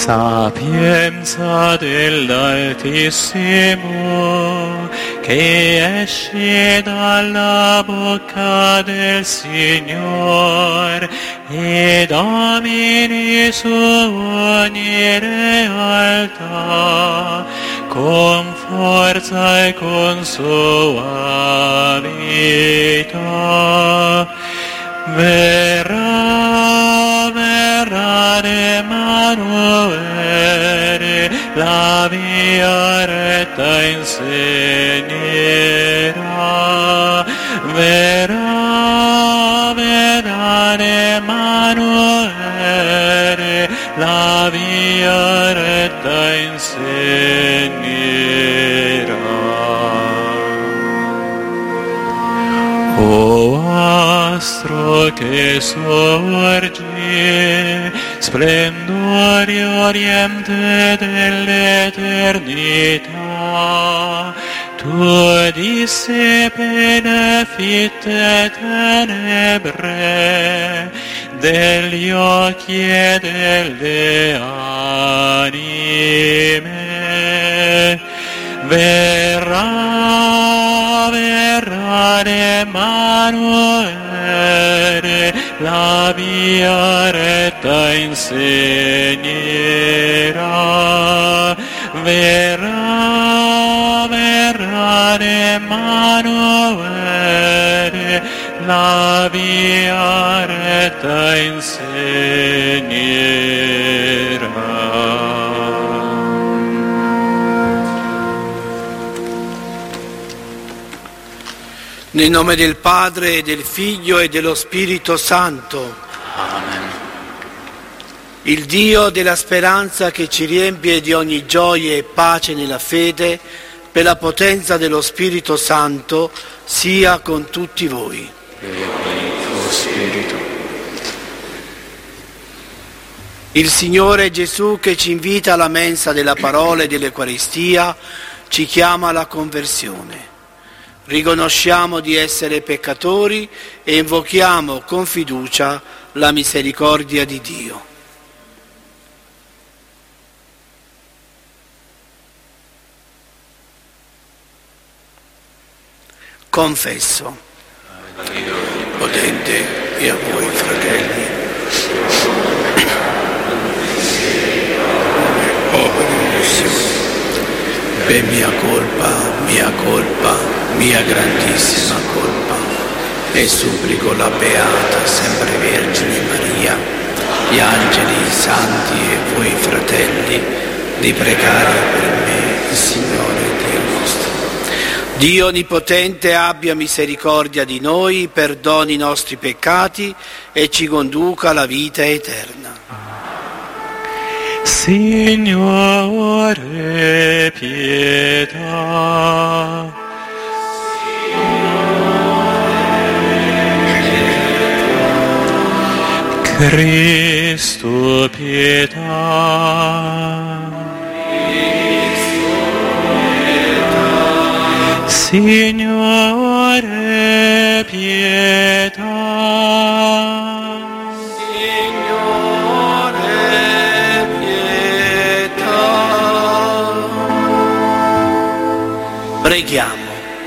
Sapienza dell'Altissimo, che esce dalla bocca del Signor, e domini su ogni realtà, con forza e con soavità. Verrà Emanuele, la via retta insegnerà. Verrà Emanuele, la via retta insegnerà. O astro che sorgi, splendore oriente dell'eternità, tu dissepi le fitte tenebre degli occhi e delle anime. Verrà Emanuele, la via retta insegnerà. Verrà Emanuele, la via retta insegnerà. Nel nome del Padre, e del Figlio e dello Spirito Santo. Amen. Il Dio della speranza, che ci riempie di ogni gioia e pace nella fede, per la potenza dello Spirito Santo, sia con tutti voi. E con il tuo spirito. Il Signore Gesù, che ci invita alla mensa della parola e dell'Eucaristia, ci chiama alla conversione. Riconosciamo di essere peccatori e invochiamo con fiducia la misericordia di Dio. Confesso. A Dio Potente e a voi, fratelli. Per mia colpa, mia grandissima colpa, e supplico la Beata Sempre Vergine Maria, gli angeli, i santi e voi fratelli, di pregare per me, il Signore Dio nostro. Dio Onnipotente abbia misericordia di noi, perdoni i nostri peccati e ci conduca alla vita eterna. Signore, pietà. Cristo, pietà. Signore, pietà. Preghiamo.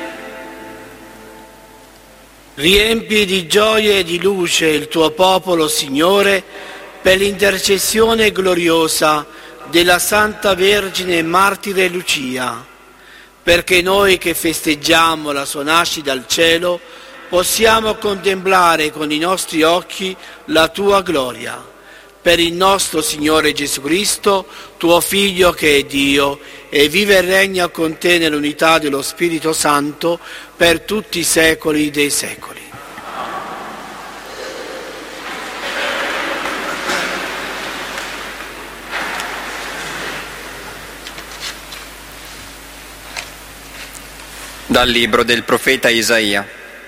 Riempi di gioia e di luce il tuo popolo, Signore, per l'intercessione gloriosa della Santa Vergine Martire Lucia, perché noi che festeggiamo la sua nascita dal cielo possiamo contemplare con i nostri occhi la tua gloria. Per il nostro Signore Gesù Cristo, tuo Figlio che è Dio, e vive e regna con te nell'unità dello Spirito Santo per tutti i secoli dei secoli. Dal libro del profeta Isaia.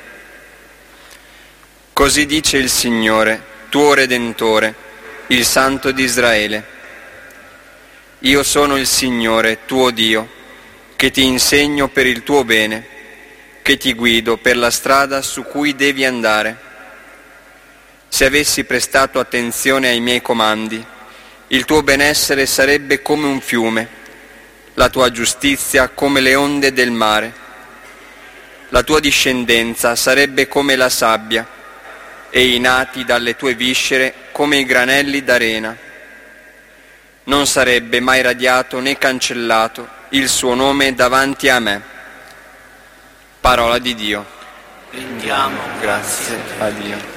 Così dice il Signore, tuo Redentore, il Santo di Israele. Io sono il Signore, tuo Dio, che ti insegno per il tuo bene, che ti guido per la strada su cui devi andare. Se avessi prestato attenzione ai miei comandi, Il tuo benessere sarebbe come un fiume, la tua giustizia come le onde del mare. La tua discendenza sarebbe come la sabbia, e i nati dalle tue viscere come i granelli d'arena. Non sarebbe mai radiato né cancellato il suo nome davanti a me. Parola di Dio. Rendiamo grazie a Dio.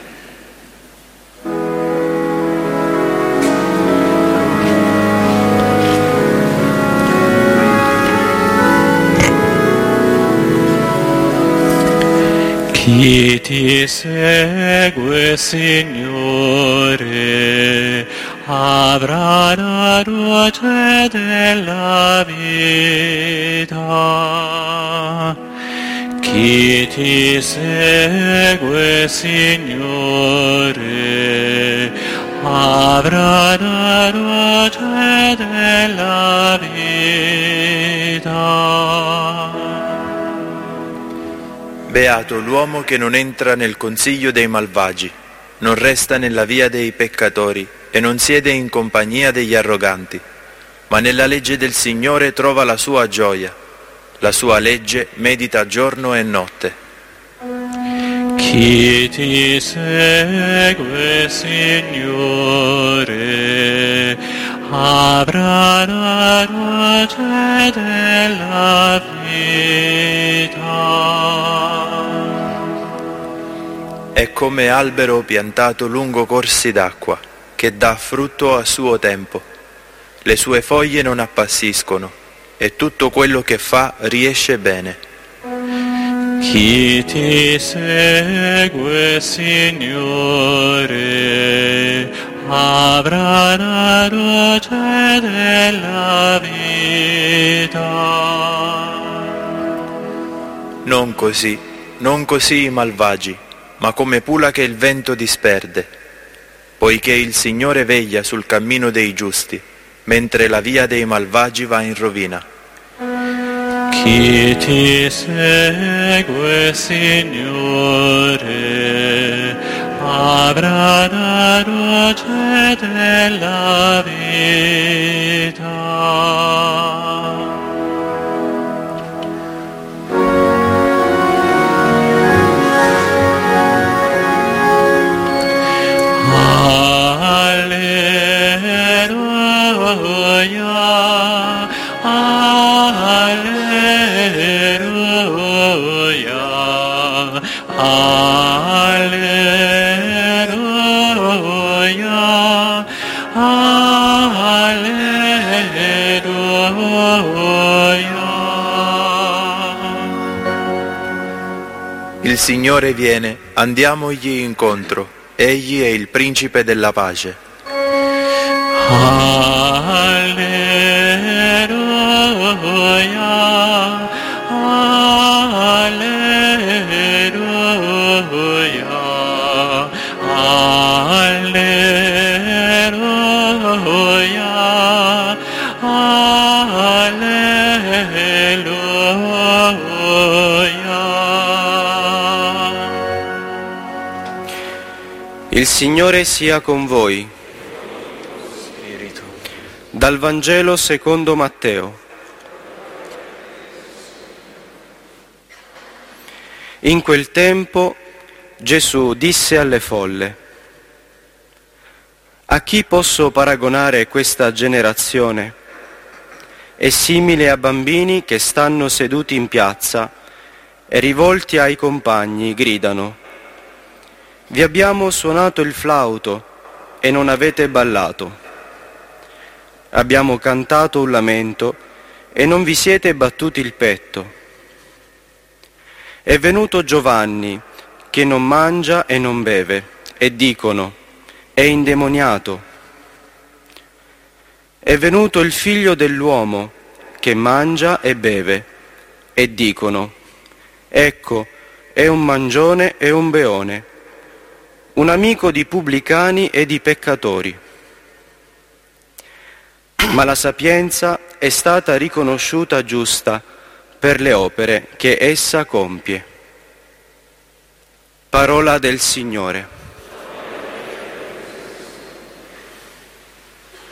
Chi ti segue, Signore, avrà la luce della vita. Chi ti segue, Signore, avrà la luce della vita. Beato l'uomo che non entra nel consiglio dei malvagi, non resta nella via dei peccatori e non siede in compagnia degli arroganti, ma nella legge del Signore trova la sua gioia. La sua legge medita giorno e notte. Chi ti segue, Signore, avrà la luce della vita. È come albero piantato lungo corsi d'acqua, che dà frutto a suo tempo. Le sue foglie non appassiscono, e tutto quello che fa riesce bene. Chi ti segue, Signore, avrà la luce della vita. Non così i malvagi, ma come pula che il vento disperde, poiché il Signore veglia sul cammino dei giusti, mentre la via dei malvagi va in rovina. Chi ti segue, Signore, avrà la luce della vita. Alleluia, alleluia, alleluia, alleluia. Il Signore viene, andiamogli incontro. Egli è il principe della pace. Alleluia, alleluia, alleluia, alleluia. Il Signore sia con voi. Dal Vangelo secondo Matteo. In quel tempo Gesù disse alle folle: a chi posso paragonare questa generazione? È simile a bambini che stanno seduti in piazza e rivolti ai compagni gridano: vi abbiamo suonato il flauto e non avete ballato. Abbiamo cantato un lamento e non vi siete battuti il petto. È venuto Giovanni, che non mangia e non beve, e dicono: è indemoniato. È venuto il figlio dell'uomo, che mangia e beve, e dicono: ecco, è un mangione e un beone, un amico di pubblicani e di peccatori. Ma la sapienza è stata riconosciuta giusta per le opere che essa compie. Parola del Signore.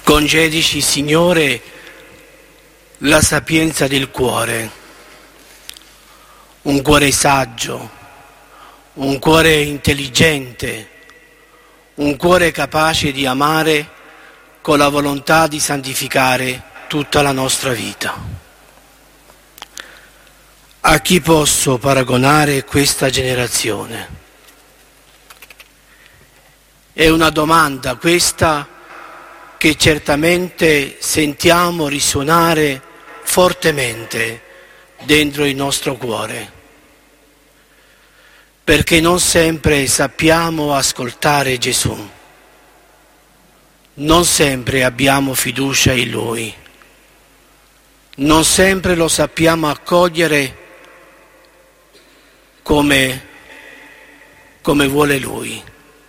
Concedici, Signore, la sapienza del cuore, un cuore saggio, un cuore intelligente, un cuore capace di amare con la volontà di santificare tutta la nostra vita. A chi posso paragonare questa generazione? È una domanda questa che certamente sentiamo risuonare fortemente dentro il nostro cuore, perché non sempre sappiamo ascoltare Gesù, non sempre abbiamo fiducia in Lui, non sempre lo sappiamo accogliere come vuole Lui.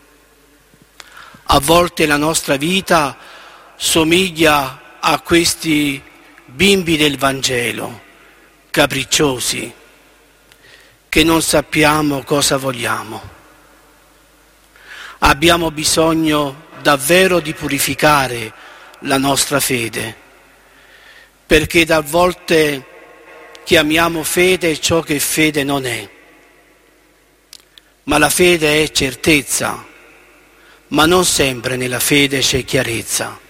A volte la nostra vita somiglia a questi bimbi del Vangelo, capricciosi, che non sappiamo cosa vogliamo. Abbiamo bisogno davvero di purificare la nostra fede, perché a volte chiamiamo fede ciò che fede non è. Ma la fede è certezza, ma non sempre nella fede c'è chiarezza.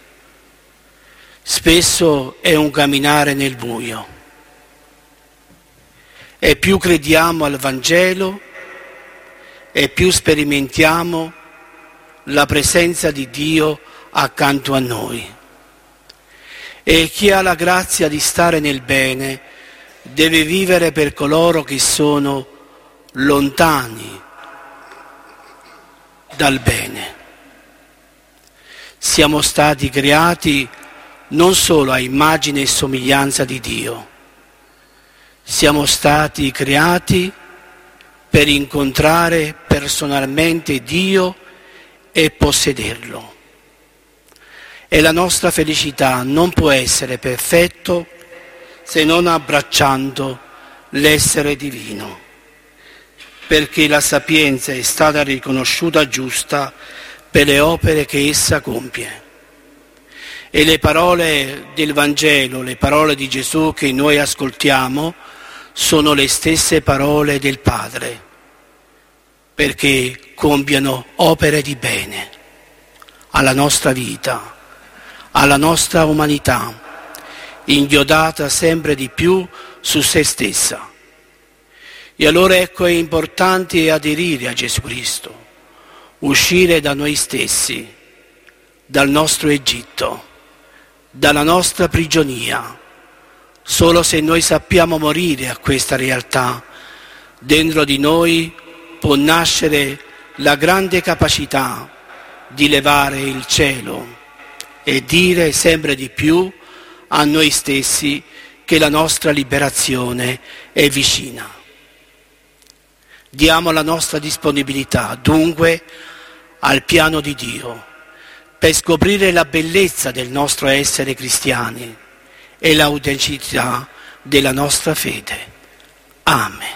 Spesso è un camminare nel buio. E più crediamo al Vangelo e più sperimentiamo la presenza di Dio accanto a noi. E chi ha la grazia di stare nel bene deve vivere per coloro che sono lontani dal bene. Siamo stati creati non solo a immagine e somiglianza di Dio, siamo stati creati per incontrare personalmente Dio e possederlo. E la nostra felicità non può essere perfetta se non abbracciando l'essere divino, perché la sapienza è stata riconosciuta giusta per le opere che essa compie. E le parole del Vangelo, le parole di Gesù che noi ascoltiamo, sono le stesse parole del Padre, perché compiono opere di bene alla nostra vita, alla nostra umanità, inchiodata sempre di più su se stessa. E allora ecco è importante aderire a Gesù Cristo, uscire da noi stessi, dal nostro Egitto, dalla nostra prigionia. Solo se noi sappiamo morire a questa realtà, dentro di noi può nascere la grande capacità di levare il cielo e dire sempre di più a noi stessi che la nostra liberazione è vicina. Diamo la nostra disponibilità, dunque, al piano di Dio, per scoprire la bellezza del nostro essere cristiani e l'autenticità della nostra fede. Amen.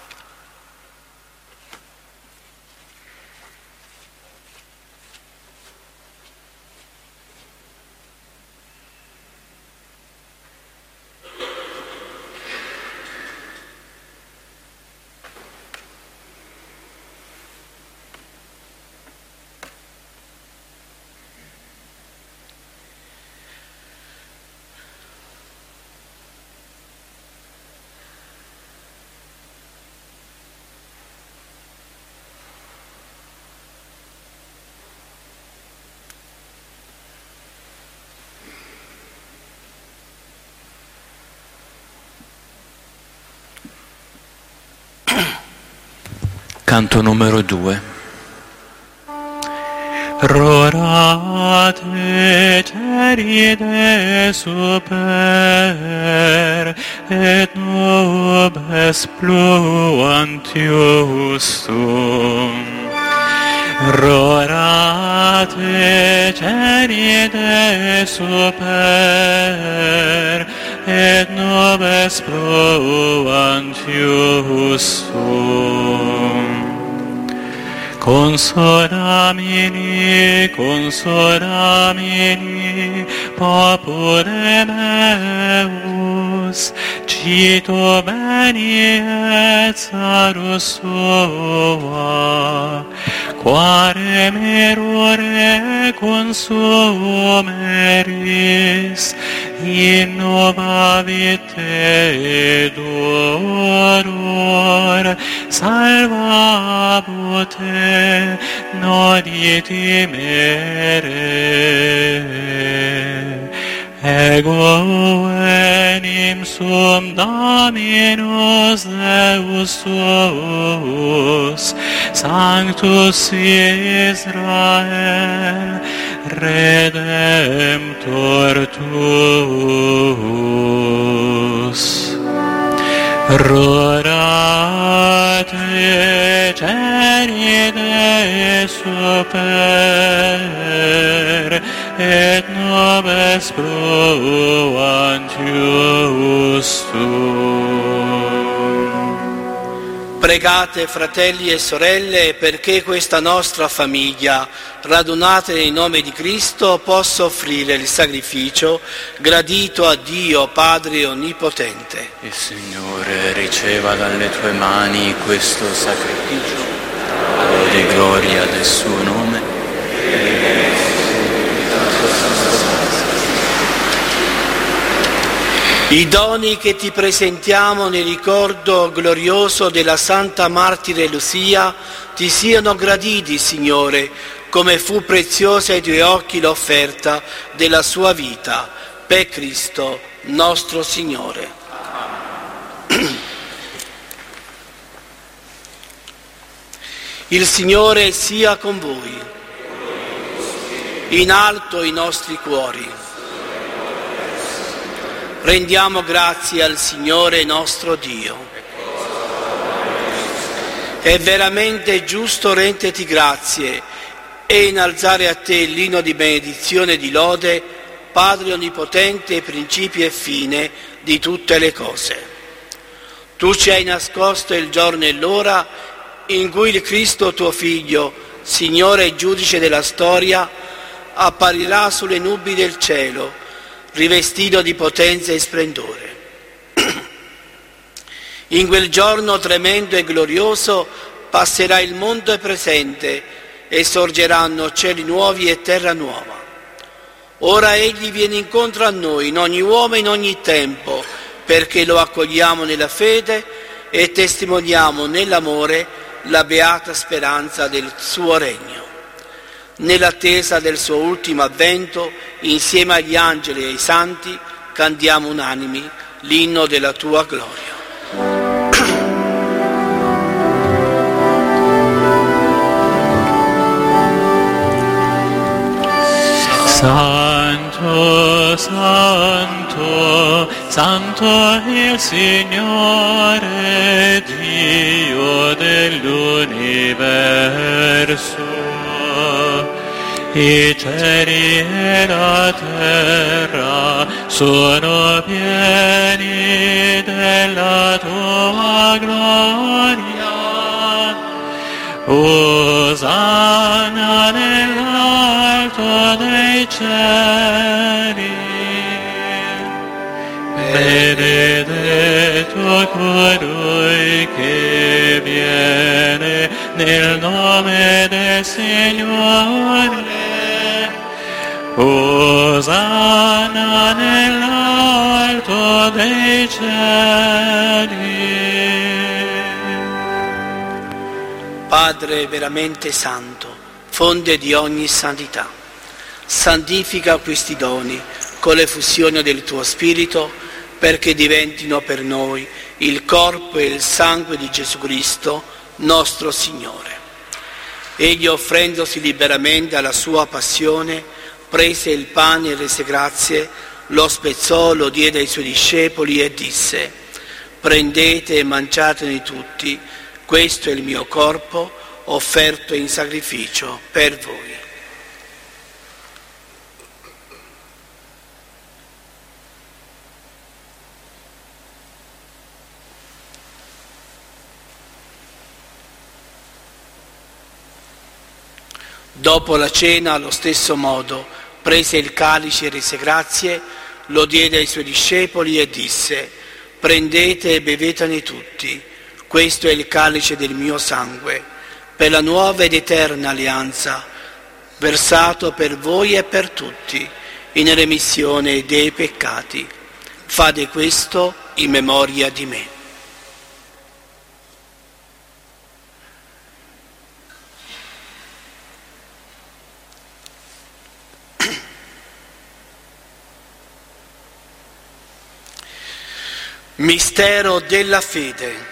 Canto numero 2. Rorate ceride super et nobis pluantiusum. Rorate ceride super et nobis pluantiusum. Consolamini, consolamini, popore meus, cito beni et salus sua, quare merore consumeris, innovavit te dolor, salvabut te, noditi mere. Ego enim sum Dominus Deus suus, Sanctus Israel, Redemptor tuus. Rorate cenide super, et nobis proantius tuum. Pregate, fratelli e sorelle, perché questa nostra famiglia, radunata nel nome di Cristo, possa offrire il sacrificio gradito a Dio Padre Onnipotente. Il Signore riceva dalle tue mani questo sacrificio, lode e gloria del suo nome. I doni che ti presentiamo nel ricordo glorioso della Santa Martire Lucia ti siano graditi, Signore, come fu preziosa ai tuoi occhi l'offerta della sua vita, per Cristo nostro Signore. Il Signore sia con voi. In alto i nostri cuori. Rendiamo grazie al Signore nostro Dio. È veramente giusto renderti grazie e innalzare a te l'inno di benedizione e di lode, Padre Onnipotente, principio e fine di tutte le cose. Tu ci hai nascosto il giorno e l'ora in cui il Cristo tuo Figlio, Signore e Giudice della storia, apparirà sulle nubi del cielo, rivestito di potenza e splendore. In quel giorno tremendo e glorioso passerà il mondo presente e sorgeranno cieli nuovi e terra nuova. Ora Egli viene incontro a noi in ogni uomo e in ogni tempo, perché lo accogliamo nella fede e testimoniamo nell'amore la beata speranza del suo regno. Nell'attesa del suo ultimo avvento, insieme agli angeli e ai santi, cantiamo unanimi l'inno della tua gloria. Santo, Santo, Santo il Signore, Dio dell'universo. I cieli e la terra sono pieni della tua gloria. Osanna nell'alto dei cieli. Benedetto colui che viene nel nome del Signore. Osanna nell'alto dei cieli. Padre veramente santo, fonte di ogni santità, santifica questi doni con l'effusione del tuo Spirito, perché diventino per noi il corpo e il sangue di Gesù Cristo, nostro Signore. Egli, offrendosi liberamente alla sua passione, prese il pane e rese grazie, lo spezzò, lo diede ai suoi discepoli e disse: prendete e mangiatene tutti, questo è il mio corpo offerto in sacrificio per voi. Dopo la cena, allo stesso modo, prese il calice e rese grazie, lo diede ai suoi discepoli e disse: prendete e bevetene tutti, questo è il calice del mio sangue, per la nuova ed eterna alleanza, versato per voi e per tutti, in remissione dei peccati. Fate questo in memoria di me. Mistero della fede.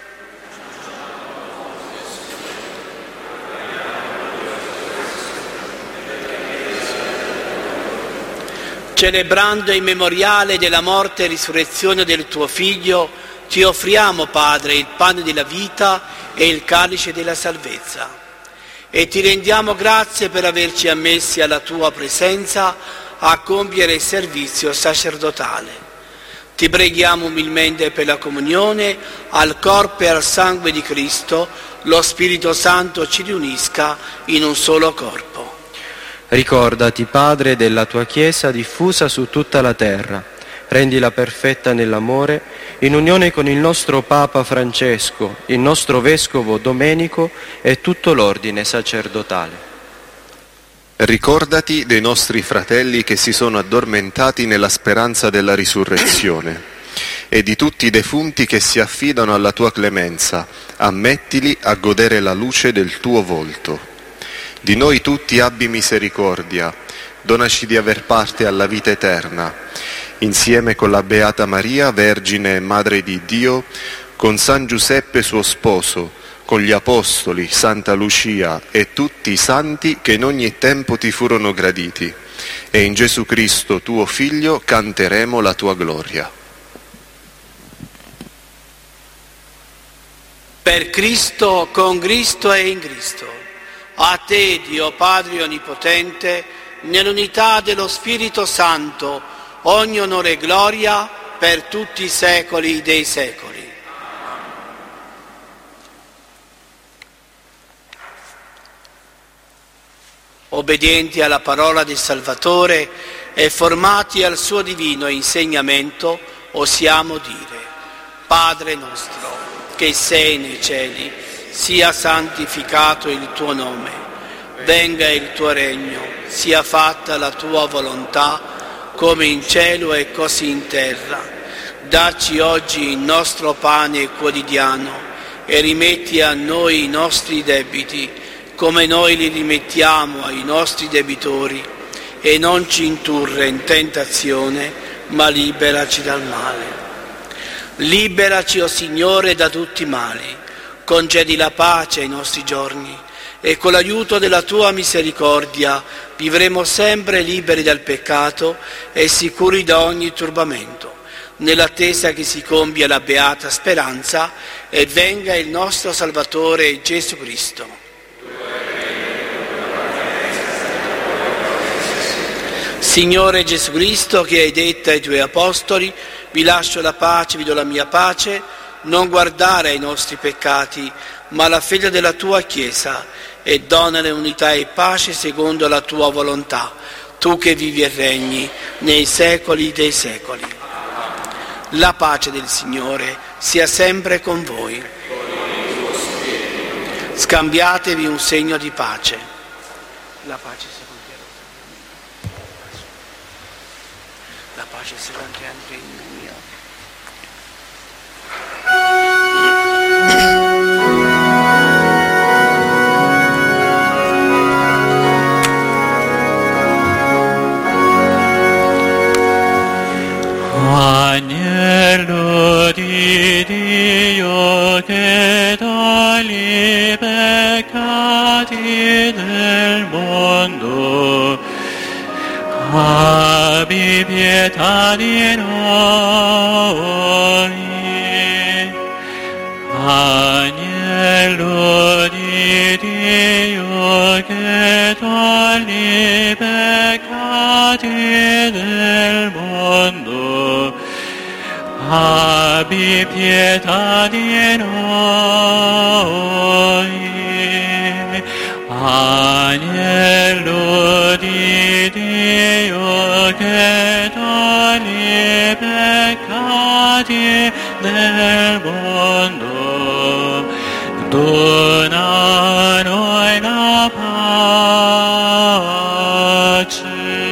Celebrando il memoriale della morte e risurrezione del tuo Figlio, ti offriamo, Padre, il pane della vita e il calice della salvezza. E ti rendiamo grazie per averci ammessi alla tua presenza a compiere il servizio sacerdotale. Ti preghiamo umilmente per la comunione al corpo e al sangue di Cristo, lo Spirito Santo ci riunisca in un solo corpo. Ricordati, Padre, della tua Chiesa diffusa su tutta la terra. Rendila perfetta nell'amore, in unione con il nostro Papa Francesco, il nostro Vescovo Domenico e tutto l'ordine sacerdotale. Ricordati dei nostri fratelli che si sono addormentati nella speranza della risurrezione e di tutti i defunti che si affidano alla tua clemenza. Ammettili a godere la luce del tuo volto. Di noi tutti abbi misericordia, donaci di aver parte alla vita eterna, insieme con la Beata Maria, Vergine e Madre di Dio, con San Giuseppe suo sposo, con gli Apostoli, Santa Lucia e tutti i santi che in ogni tempo ti furono graditi. E in Gesù Cristo, tuo Figlio, canteremo la tua gloria. Per Cristo, con Cristo e in Cristo, a te, Dio Padre Onnipotente, nell'unità dello Spirito Santo, ogni onore e gloria per tutti i secoli dei secoli. Obbedienti alla parola del Salvatore e formati al suo divino insegnamento, osiamo dire: Padre nostro, che sei nei cieli, sia santificato il tuo nome, venga il tuo regno, sia fatta la tua volontà, come in cielo e così in terra. Dacci oggi il nostro pane quotidiano e rimetti a noi i nostri debiti, come noi li rimettiamo ai nostri debitori, e non ci indurre in tentazione, ma liberaci dal male. Liberaci, o Signore, da tutti i mali, concedi la pace ai nostri giorni, e con l'aiuto della tua misericordia vivremo sempre liberi dal peccato e sicuri da ogni turbamento, nell'attesa che si compia la beata speranza e venga il nostro Salvatore Gesù Cristo. Signore Gesù Cristo, che hai detto ai tuoi apostoli: vi lascio la pace, vi do la mia pace, non guardare ai nostri peccati, ma alla fede della tua Chiesa, e donale unità e pace secondo la tua volontà, tu che vivi e regni nei secoli dei secoli. La pace del Signore sia sempre con voi. Scambiatevi un segno di pace. La pace sia con te. La pace sia con te, Andrea mio. Agnello di Dio che toglie i peccati del mondo, abbi pietà di noi. Agnello di Dio che toglie i peccati del mondo, abbi pietà di noi. Agnello dona noi la pace.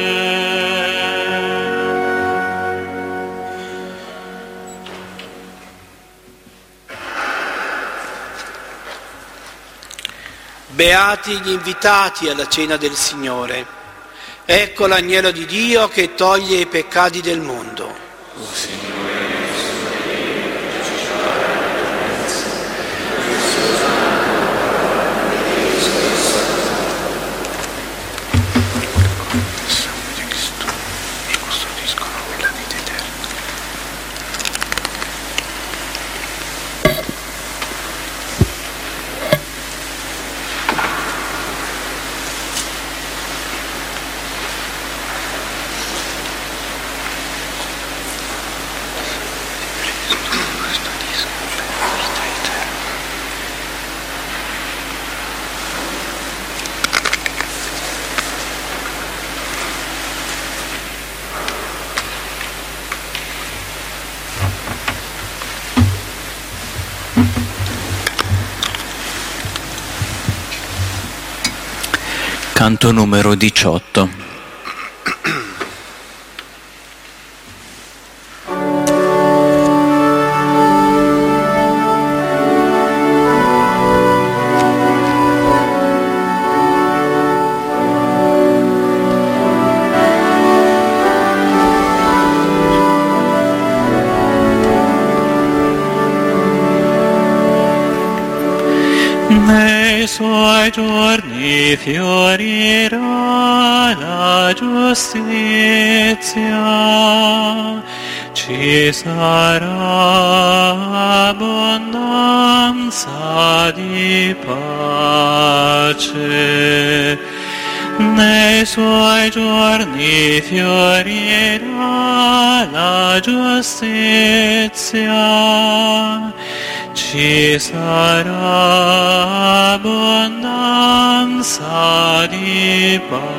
Beati gli invitati alla cena del Signore. Ecco l'agnello di Dio che toglie i peccati del mondo. Canto numero 18. Nei suoi giorni fiorirà la giustizia, ci sarà abbondanza di pace. Nei suoi giorni fiorirà la giustizia, ci sarà abbondanza di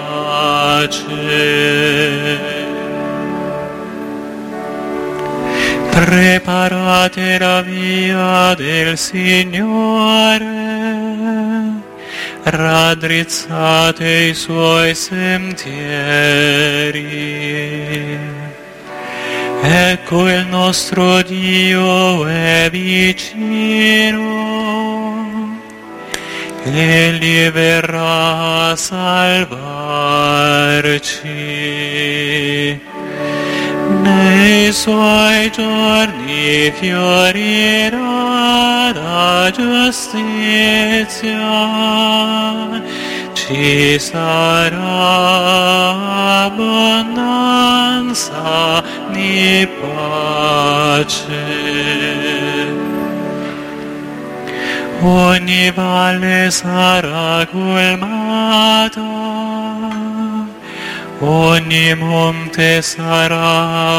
pace. Preparate la via del Signore, raddrizzate i suoi sentieri. Ecco il nostro Dio è vicino, Egli verrà a salvarci. Nei suoi giorni fiorirà la giustizia, ci sarà abbondanza di pace. Ogni valle sarà colmata, ogni monte sarà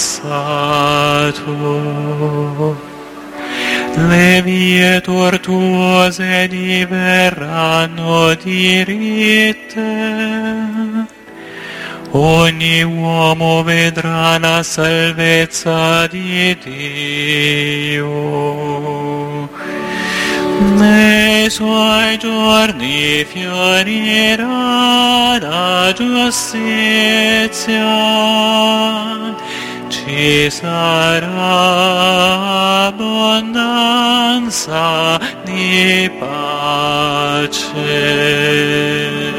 abbassato, le vie tortuose diverranno diritte, ogni uomo vedrà la salvezza di Dio. Nei suoi giorni fiorirà la giustizia, ci sarà abbondanza di pace.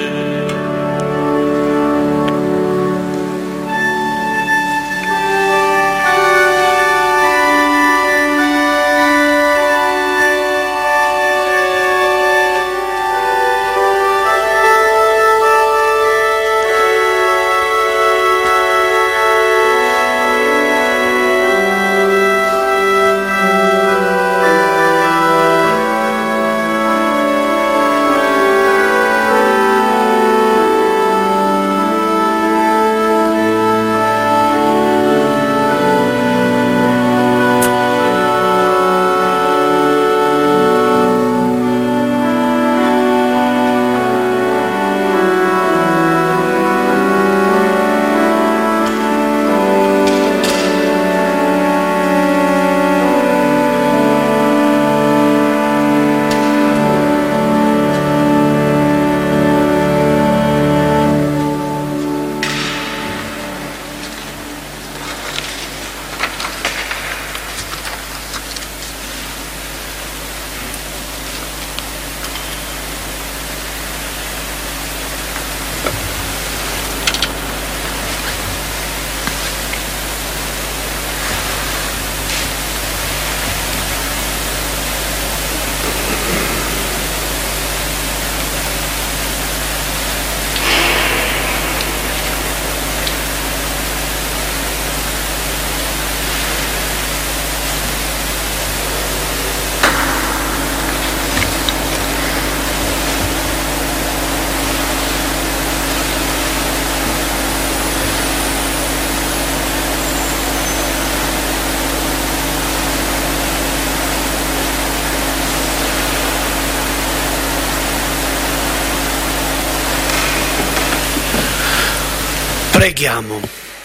Preghiamo.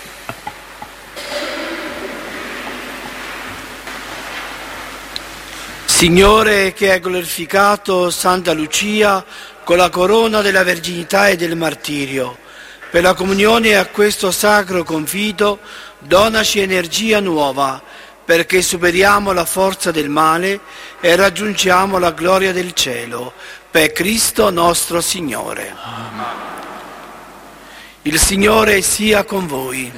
Signore, che hai glorificato Santa Lucia con la corona della verginità e del martirio, per la comunione a questo sacro convito, donaci energia nuova, perché superiamo la forza del male e raggiungiamo la gloria del cielo, per Cristo nostro Signore. Amen. Il Signore sia con voi.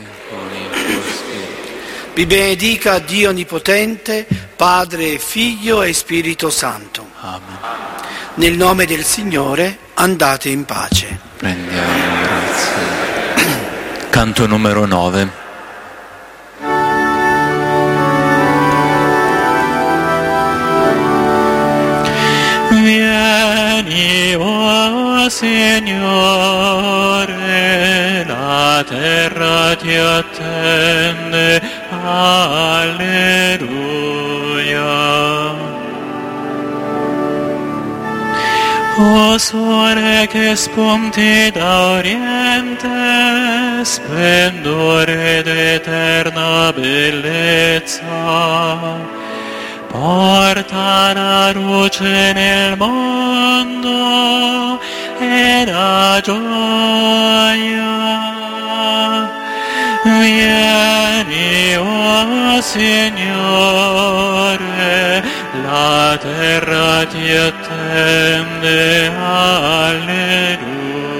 Vi benedica Dio Onnipotente, Padre, Figlio e Spirito Santo. Amen. Nel nome del Signore andate in pace. Prendiamo grazie. Canto numero 9. Vieni, o Signore, la terra ti attende, alleluia. O sole che spunti da oriente, splendore d'eterna bellezza, porta la luce nel mondo e la gioia. Vieni, o Signore, la terra ti attende, alleluia.